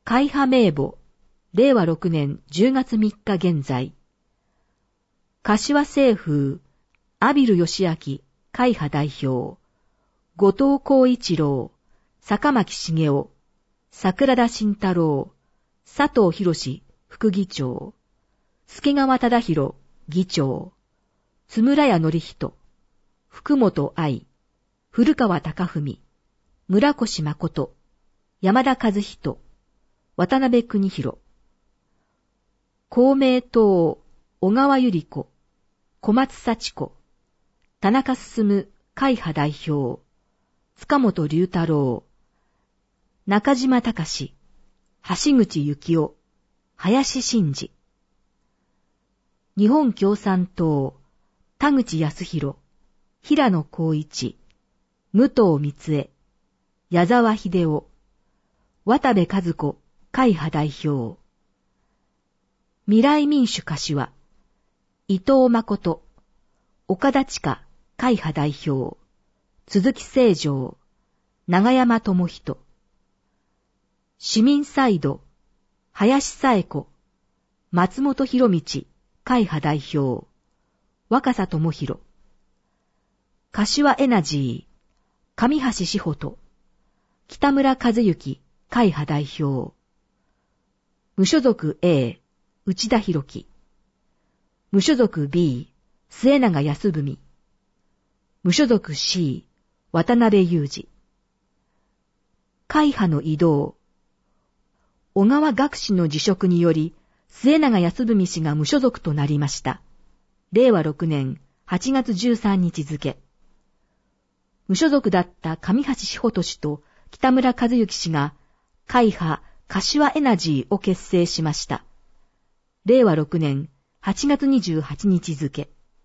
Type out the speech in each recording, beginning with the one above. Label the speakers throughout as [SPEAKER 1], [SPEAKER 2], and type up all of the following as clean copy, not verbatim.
[SPEAKER 1] 会派名簿、令和6年10月3日現在。柏清風、阿比留義明、会派代表。後藤浩一郎、坂巻茂雄、桜田慎太郎、佐藤博副議長。助川忠宏、議長。津村屋則人、福本愛、古川貴文、村越誠、山田和人、渡辺邦弘。公明党、小川百合子、小松幸子、田中進会派代表、塚本龍太郎、中島隆、橋口幸夫、林真治。日本共産党、田口康弘、平野光一、武藤光恵、矢沢秀夫、渡部和子会派代表。未来民主柏、伊藤誠、岡田千佳会派代表。鈴木清丈、長山智人。市民サイド、林紗恵子、松本博道会派代表。若狭智弘。柏エナジー、上橋志穂と、北村和幸会派代表。無所属 A、内田博樹。無所属 B、末永康文。無所属 C、渡辺雄二。会派の異動。小川学士の辞職により、末永康文氏が無所属となりました。令和6年8月13日付。無所属だった上橋志穂氏と北村和幸氏が会派柏エナジーを結成しました。令和6年8月28日付。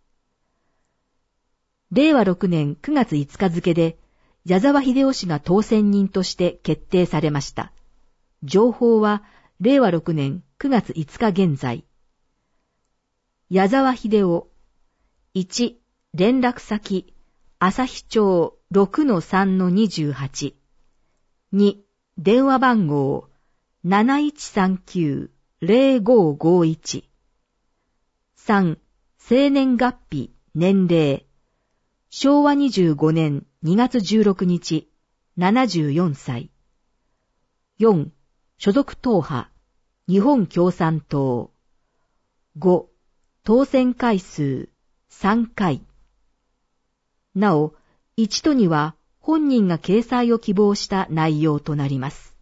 [SPEAKER 1] 令和6年9月5日付で矢沢秀夫氏が当選人として決定されました。情報は令和6年9月5日現在。矢沢秀夫。1、連絡先、旭町 6-3-28。2、電話番号、7139-0551。3、生年月日、年齢。昭和25年2月16日、74歳。4、所属党派、日本共産党。5、当選回数、3回。なお、1と2は本人が掲載を希望した内容となります。